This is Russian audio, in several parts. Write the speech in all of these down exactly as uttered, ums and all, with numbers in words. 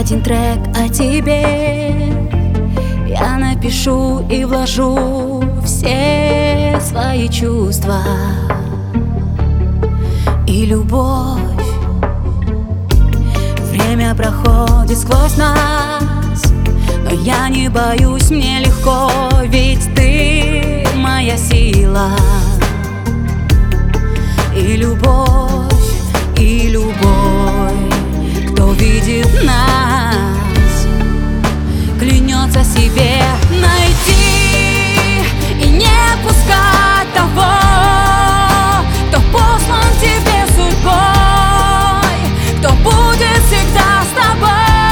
один трек о тебе я напишу и вложу все свои чувства и любовь. Время проходит сквозь нас, но я не боюсь, мне легко, ведь ты моя сила. И любовь, и любовь, кто видит нас, клянется себе найти и не пускать того, кто послан тебе судьбой, кто будет всегда с тобой.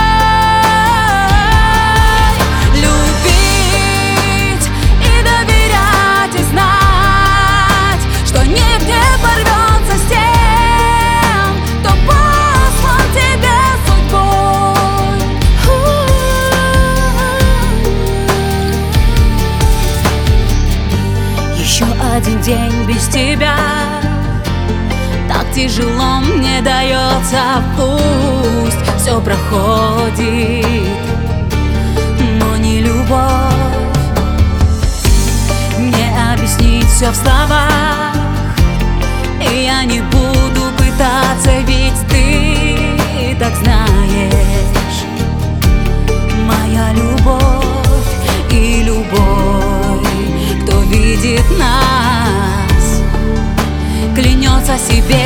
Любить и доверять, и знать, что нигде порвется с тем, кто послан тебе судьбой. Еще один день без тебя так тяжело мне дается, пусть все проходит, но не любовь. Не объяснить все в словах, и я не буду пытаться, ведь ты так знаешь. Моя любовь и любовь, кто видит нас, клянется себе